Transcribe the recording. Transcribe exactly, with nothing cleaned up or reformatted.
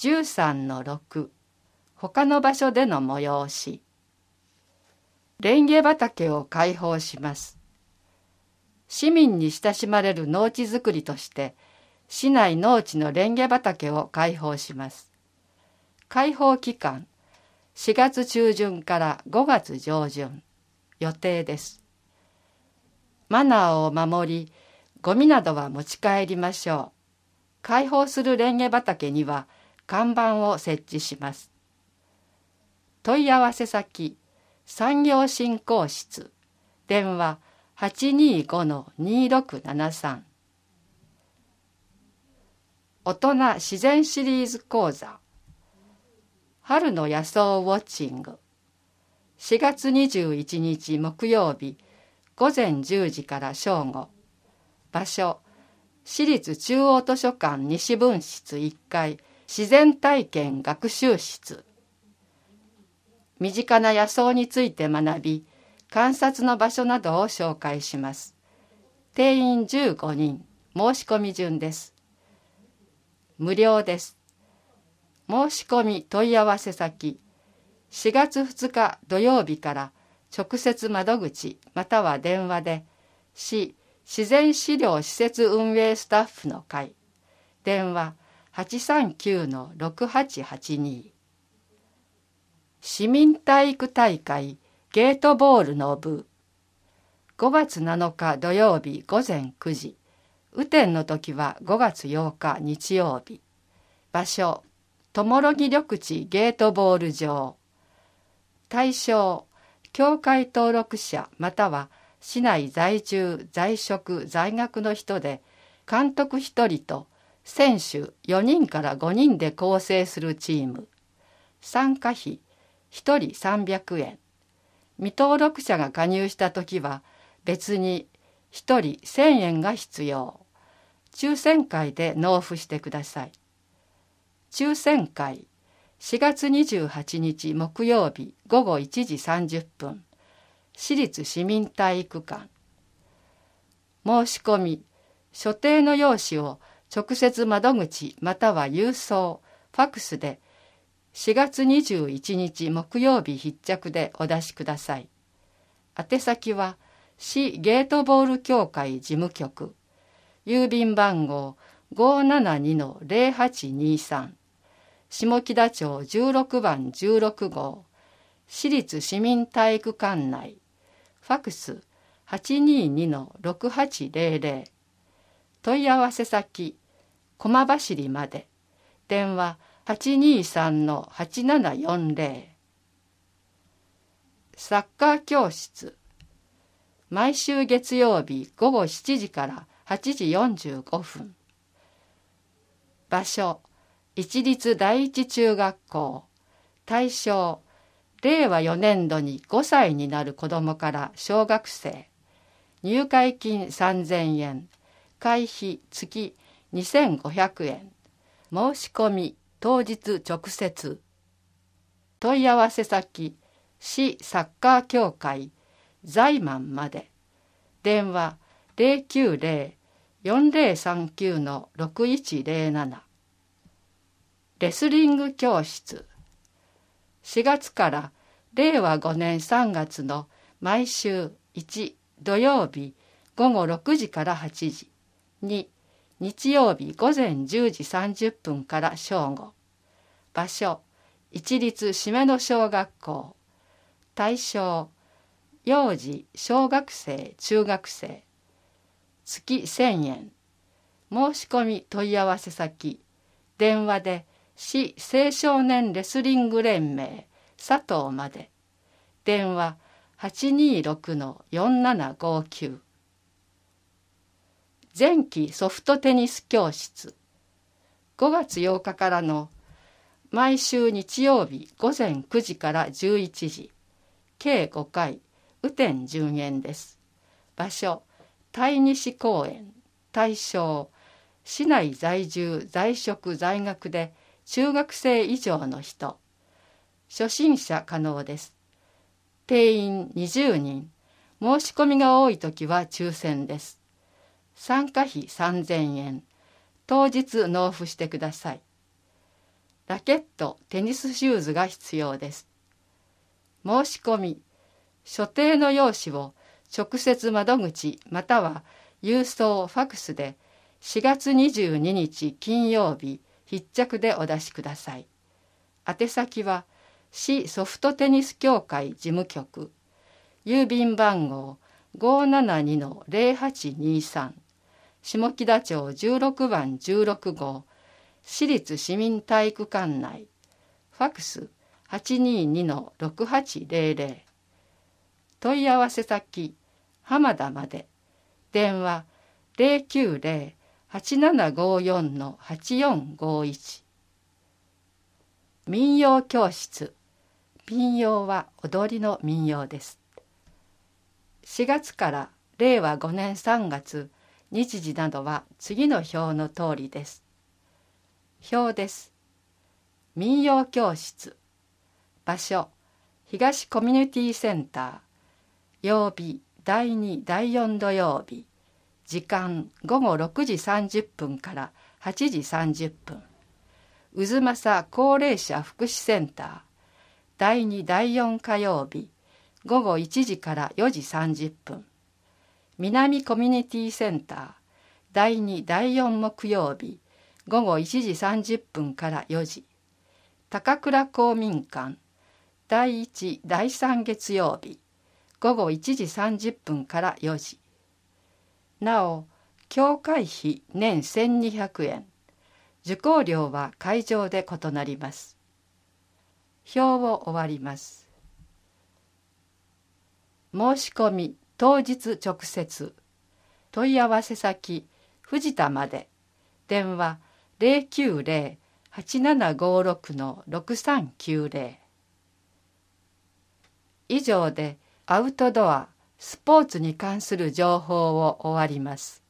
じゅうさんのろく、他の場所での催し。レンゲ畑を開放します。市民に親しまれる農地づくりとして、市内農地のレンゲ畑を開放します。開放期間、しがつ中旬からごがつ上旬、予定です。マナーを守り、ゴミなどは持ち帰りましょう。開放するレンゲ畑には看板を設置します。問い合わせ先、産業振興室、電話 はちにーごのにーろくななさん。大人自然シリーズ講座、春の野草ウォッチング、しがつにじゅういちにち木曜日、ごぜんじゅうじから正午。場所、市立中央図書館西分室いっかい自然体験学習室。身近な野草について学び、観察の場所などを紹介します。定員じゅうごにん、申し込み順です。無料です。申し込み問い合わせ先、しがつふつか土曜日から直接窓口または電話で、市自然資料施設運営スタッフの会、電話 はちさんきゅうのろくはちはちに。市民体育大会ゲートボールの部、ごがつなのか土曜日ごぜんくじ、雨天の時はごがつようか日曜日。場所、友呂木緑地ゲートボール場。対象、協会登録者または市内在住在職在学の人で、監督ひとりと選手よにんからごにんで構成するチーム。参加費ひとりさんびゃくえん。未登録者が加入したときは別にひとりせんえんが必要。抽選会で納付してください。抽選会、しがつにじゅうはちにち木曜日ごごいちじさんじゅっぷん、市立市民体育館。申し込み、所定の用紙を直接窓口または郵送、ファックスでしがつにじゅういちにち木曜日必着でお出しください。宛先は市ゲートボール協会事務局、郵便番号 ごーななにのぜろはちにさん、下北町じゅうろくばんじゅうろくごう、市立市民体育館内、ファックス はちにーにのろくはちぜろぜろ、問い合わせ先、駒走りまで、電話はちにーさんのはちななよんぜろ。サッカー教室、毎週月曜日ごごしちじからはちじよんじゅうごふん。場所、市立第一中学校。対象、れいわよねんどにごさいになる子どもから小学生。入会金さんぜんえん、会費月にせんごひゃくえん。申し込み当日直接。問い合わせ先、市サッカー協会在満まで。電話ぜろきゅうぜろ よんぜろさんきゅうのろくいちぜろなな。レスリング教室、しがつかられいわごねんさんがつの毎週いち土曜日ごごろくじからはちじ、に日曜日ごぜんじゅうじさんじゅっぷんから正午。場所、一律締めの小学校。対象、幼児、小学生、中学生。月せんえん。申し込み問い合わせ先、電話で市青少年レスリング連盟佐藤まで。電話はちにーろくのよんななごきゅう。前期ソフトテニス教室、ごがつようかからの毎週日曜日ごぜんくじからじゅういちじ、計ごかい、雨天順延です。場所、鯛西公園。対象、市内在住在職在学で中学生以上の人。初心者可能です。定員にじゅうにん、申し込みが多いときは抽選です。参加費さんぜんえん、当日納付してください。 ラケット、テニスシューズが必要です。申し込み、所定の用紙を直接窓口または郵送ファクスでしがつにじゅうににち金曜日必着でお出しください。宛先は市ソフトテニス協会事務局、郵便番号 ごーななにのぜろはちにさん、下北町じゅうろくばんじゅうろくごう、市立市民体育館内、ファクス はちにーにのろくはちぜろぜろ、問い合わせ先浜田まで、電話 ゼロきゅうゼロ はちななごよん はちよんごいち。民謡教室。民謡は踊りの民謡です。しがつかられいわごねんさんがつ、日時などは次の表の通りです。表です。民謡教室。場所、東コミュニティセンター。曜日、だいに、だいよん土曜日。時間、ごごろくじさんじゅっぷんからはちじさんじゅっぷん。渦政高齢者福祉センター。だいに、だいよん火曜日。ごごいちじからよじさんじゅっぷん。南コミュニティセンター。だいに、だいよん木曜日。ごごいちじさんじゅっぷんからよじ。高倉公民館。だいいち、だいさん月曜日。ごごいちじさんじゅっぷんからよじ。なお、教会費年せんにひゃくえん。受講料は会場で異なります。表を終わります。申し込み当日直接。問い合わせ先藤田まで。電話 ゼロきゅうゼロ はちななごろく ろくさんきゅうゼロ。以上でアウトドア、スポーツに関する情報を終わります。